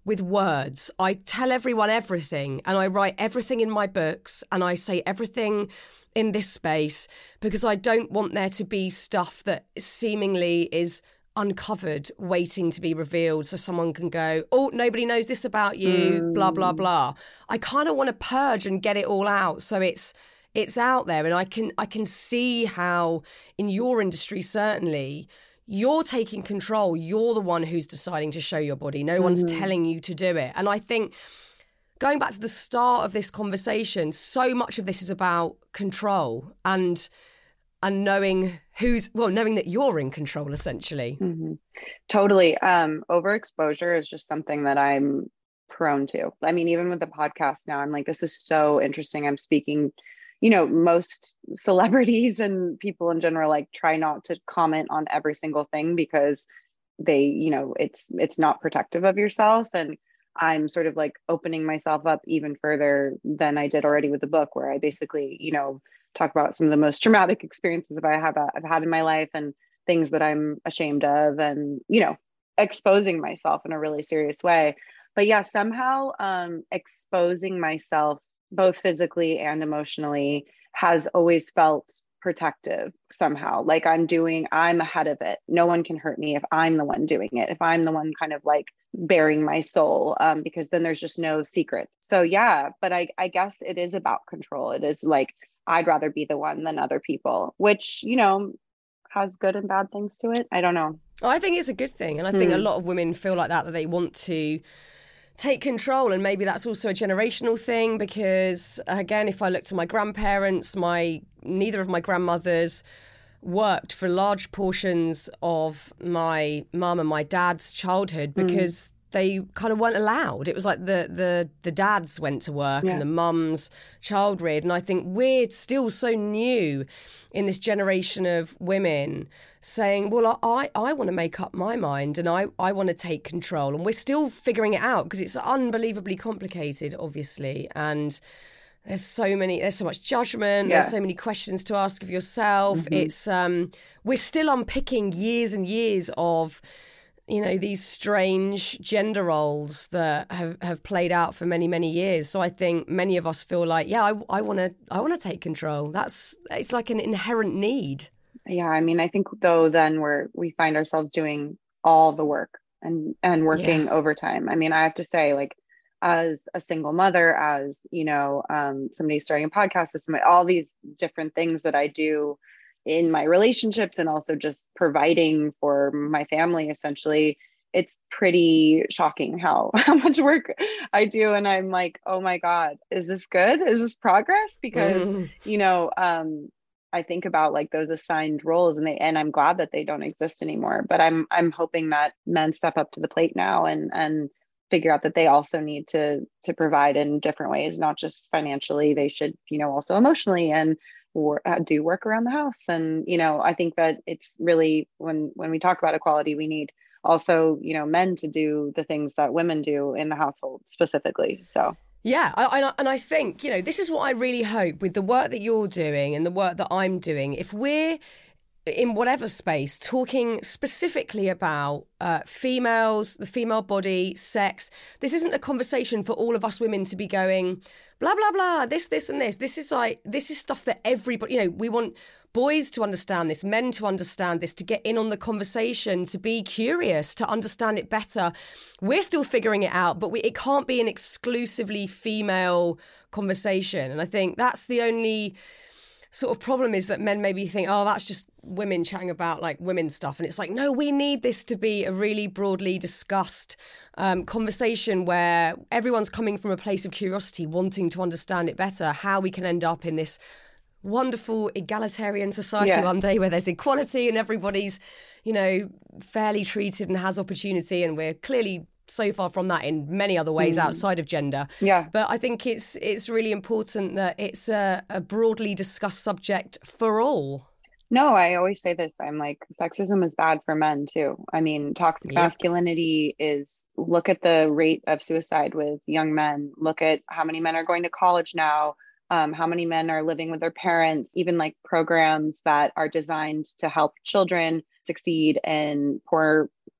with words. I tell everyone everything, and I write everything in my books, and I say everything in this space because I don't want there to be stuff that seemingly is uncovered waiting to be revealed so someone can go, oh, nobody knows this about you, mm. blah, blah, blah. I kind of want to purge and get it all out so it's it's out there. And I can I can see how in your industry, certainly, you're taking control. You're the one who's deciding to show your body. No mm. one's telling you to do it. And I think going back to the start of this conversation, so much of this is about control and and knowing who's, well, knowing that you're in control, essentially. Mm-hmm. Totally. Um, overexposure is just something that I'm prone to. I mean, even with the podcast now, I'm like, this is so interesting. I'm speaking, you know, most celebrities and people in general, like, try not to comment on every single thing because they, you know, it's, it's not protective of yourself. And I'm sort of like opening myself up even further than I did already with the book, where I basically, you know, talk about some of the most traumatic experiences I have I've had in my life and things that I'm ashamed of, and, you know, exposing myself in a really serious way. But yeah, somehow um, exposing myself both physically and emotionally has always felt protective somehow. Like I'm doing, I'm ahead of it. No one can hurt me if I'm the one doing it, if I'm the one kind of like bearing my soul, um, because then there's just no secret. So yeah, but I, I guess it is about control. It is like, I'd rather be the one than other people, which, you know, has good and bad things to it. I don't know. I think it's a good thing. And I think mm. a lot of women feel like that, that they want to take control. And maybe that's also a generational thing because, again, if I look to my grandparents, my neither of my grandmothers worked for large portions of my mum and my dad's childhood because mm. they kind of weren't allowed. It was like the the the dads went to work yeah. and the mums child reared. And I think we're still so new in this generation of women saying, well, I, I want to make up my mind and I, I want to take control. And we're still figuring it out because it's unbelievably complicated, obviously. And there's so many, there's so much judgment. Yes. There's so many questions to ask of yourself. Mm-hmm. It's um, we're still unpicking years and years of, you know, these strange gender roles that have, have played out for many, many years. So I think many of us feel like, yeah, I want to I want to take control. That's, it's like an inherent need. Yeah, I mean, I think though then we're we find ourselves doing all the work and and working yeah. overtime. I mean, I have to say, like, as a single mother, as, you know, um, somebody starting a podcast, all these different things that I do in my relationships and also just providing for my family, essentially, it's pretty shocking how, how much work I do. And I'm like, oh my God, is this good? Is this progress? Because, mm. you know, um, I think about like those assigned roles and they, and I'm glad that they don't exist anymore, but I'm, I'm hoping that men step up to the plate now and, and figure out that they also need to, to provide in different ways, not just financially. They should, you know, also emotionally and or uh, do work around the house. And, you know, I think that it's really, when, when we talk about equality, we need also, you know, men to do the things that women do in the household specifically. So. Yeah, I, I, and I think, you know, this is what I really hope with the work that you're doing and the work that I'm doing. If we're in whatever space talking specifically about uh, females, the female body, sex, this isn't a conversation for all of us women to be going, blah, blah, blah, this, this and this. This is like, this is stuff that everybody, you know, we want boys to understand this, men to understand this, to get in on the conversation, to be curious, to understand it better. We're still figuring it out, but we, it can't be an exclusively female conversation. And I think that's the only sort of problem, is that men maybe think, oh, that's just women chatting about like women stuff. And it's like, no, we need this to be a really broadly discussed um, conversation where everyone's coming from a place of curiosity, wanting to understand it better, how we can end up in this wonderful egalitarian society yes. one day where there's equality and everybody's, you know, fairly treated and has opportunity. And we're clearly so far from that in many other ways mm. outside of gender. Yeah. But I think it's it's really important that it's a, a broadly discussed subject for all. No, I always say this. I'm like, sexism is bad for men too. I mean, toxic yep. masculinity is, look at the rate of suicide with young men. Look at how many men are going to college now. Um, how many men are living with their parents, even like programs that are designed to help children succeed in poor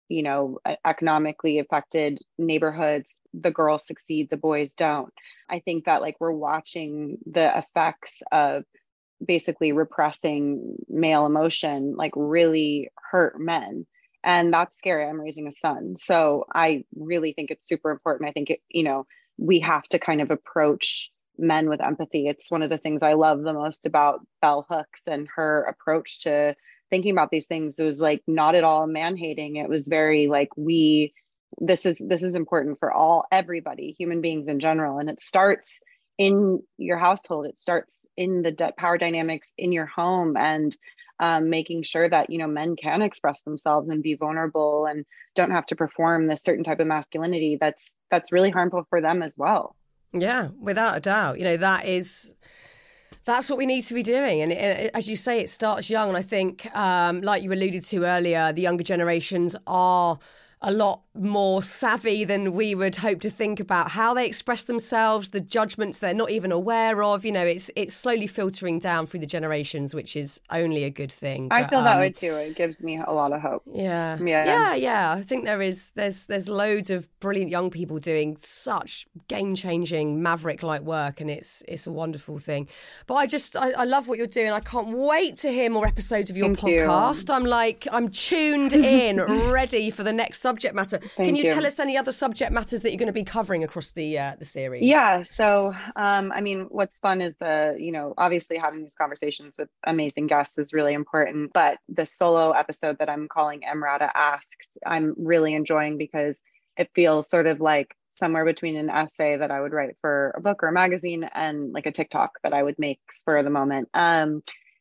you know, economically affected neighborhoods, the girls succeed, the boys don't. I think that like we're watching the effects of basically repressing male emotion like really hurt men. And that's scary. I'm raising a son. So I really think it's super important. I think, it, you know, we have to kind of approach men with empathy. It's one of the things I love the most about Bell Hooks and her approach to thinking about these things. It was like not at all man hating. It was very like, we, this is, this is important for all, everybody, human beings in general. And it starts in your household. It starts in the de- power dynamics in your home, and um, making sure that, you know, men can express themselves and be vulnerable and don't have to perform this certain type of masculinity that's that's really harmful for them as well. Yeah, without a doubt. You know, that is, that's what we need to be doing. And it, as you say, it starts young. And I think, um, like you alluded to earlier, the younger generations are a lot more savvy than we would hope to think about how they express themselves, the judgments they're not even aware of. You know, it's it's slowly filtering down through the generations, which is only a good thing. I but, feel that um, way too. It gives me a lot of hope. Yeah. Yeah. Yeah, yeah. I think there is there's there's loads of brilliant young people doing such game-changing, maverick-like work, and it's it's a wonderful thing. But I just I, I love what you're doing. I can't wait to hear more episodes of your Thank podcast. you. I'm like I'm tuned in, ready for the next subject matter. Thank Can you, you tell us any other subject matters that you're going to be covering across the uh, the series? Yeah. So, um, I mean, what's fun is the, you know, obviously having these conversations with amazing guests is really important. But the solo episode that I'm calling Emrata Asks, I'm really enjoying because it feels sort of like somewhere between an essay that I would write for a book or a magazine and like a TikTok that I would make spur of the moment. Um,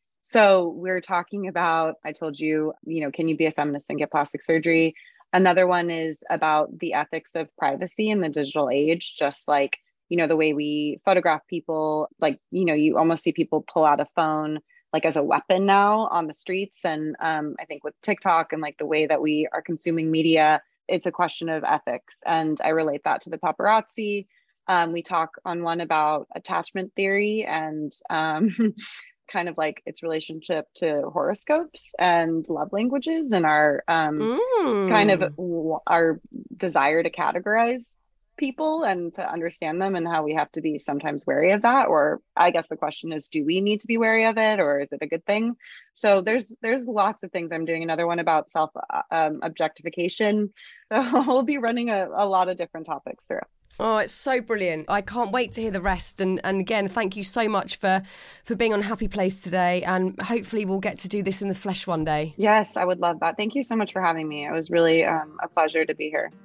so we're talking about, I told you, you know, can you be a feminist and get plastic surgery? Another one is about the ethics of privacy in the digital age, just like, you know, the way we photograph people, like, you know, you almost see people pull out a phone like as a weapon now on the streets. And um, I think with TikTok and like the way that we are consuming media, it's a question of ethics. And I relate that to the paparazzi. Um, we talk on one about attachment theory and um, kind of like its relationship to horoscopes and love languages and our um, mm. kind of our desire to categorize people and to understand them, and how we have to be sometimes wary of that. Or I guess the question is, do we need to be wary of it, or is it a good thing? So there's there's lots of things. I'm doing another one about self um, objectification. So we'll be running a, a lot of different topics through. Oh, it's so brilliant. I can't wait to hear the rest. And and again, thank you so much for, for being on Happy Place today. And hopefully we'll get to do this in the flesh one day. Yes, I would love that. Thank you so much for having me. It was really um, a pleasure to be here.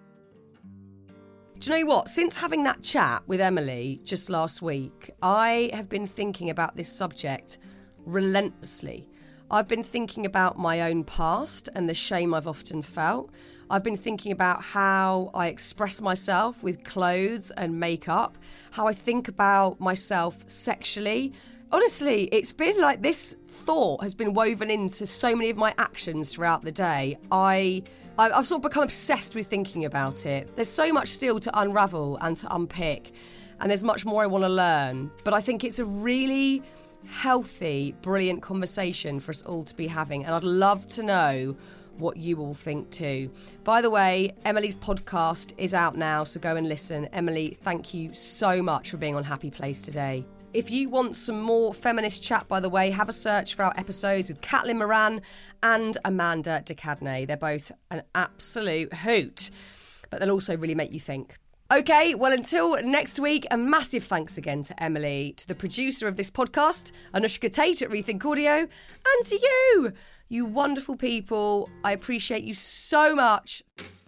Do you know what? Since having that chat with Emily just last week, I have been thinking about this subject relentlessly. I've been thinking about my own past and the shame I've often felt. I've been thinking about how I express myself with clothes and makeup, how I think about myself sexually. Honestly, it's been like this thought has been woven into so many of my actions throughout the day. I, I've sort of become obsessed with thinking about it. There's so much still to unravel and to unpick, and there's much more I want to learn. But I think it's a really healthy, brilliant conversation for us all to be having, and I'd love to know what you all think too. By the way, Emily's podcast is out now, so go and listen. Emily, thank you so much for being on Happy Place today. If you want some more feminist chat, by the way, have a search for our episodes with Caitlin Moran and Amanda de Cadney. They're both an absolute hoot, but they'll also really make you think. Okay, well, until next week, a massive thanks again to Emily, to the producer of this podcast, Anushka Tate at Rethink Audio, and to you, you wonderful people. I appreciate you so much.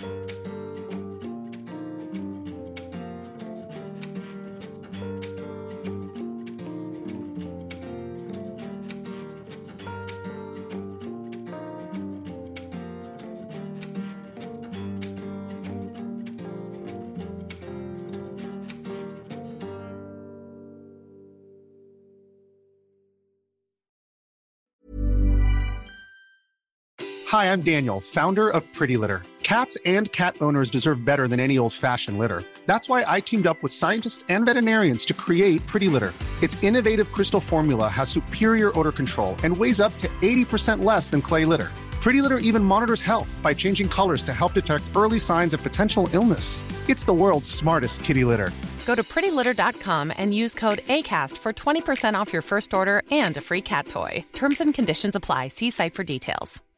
Hi, I'm Daniel, founder of Pretty Litter. Cats and cat owners deserve better than any old-fashioned litter. That's why I teamed up with scientists and veterinarians to create Pretty Litter. Its innovative crystal formula has superior odor control and weighs up to eighty percent less than clay litter. Pretty Litter even monitors health by changing colors to help detect early signs of potential illness. It's the world's smartest kitty litter. Go to pretty litter dot com and use code ACAST for twenty percent off your first order and a free cat toy. Terms and conditions apply. See site for details.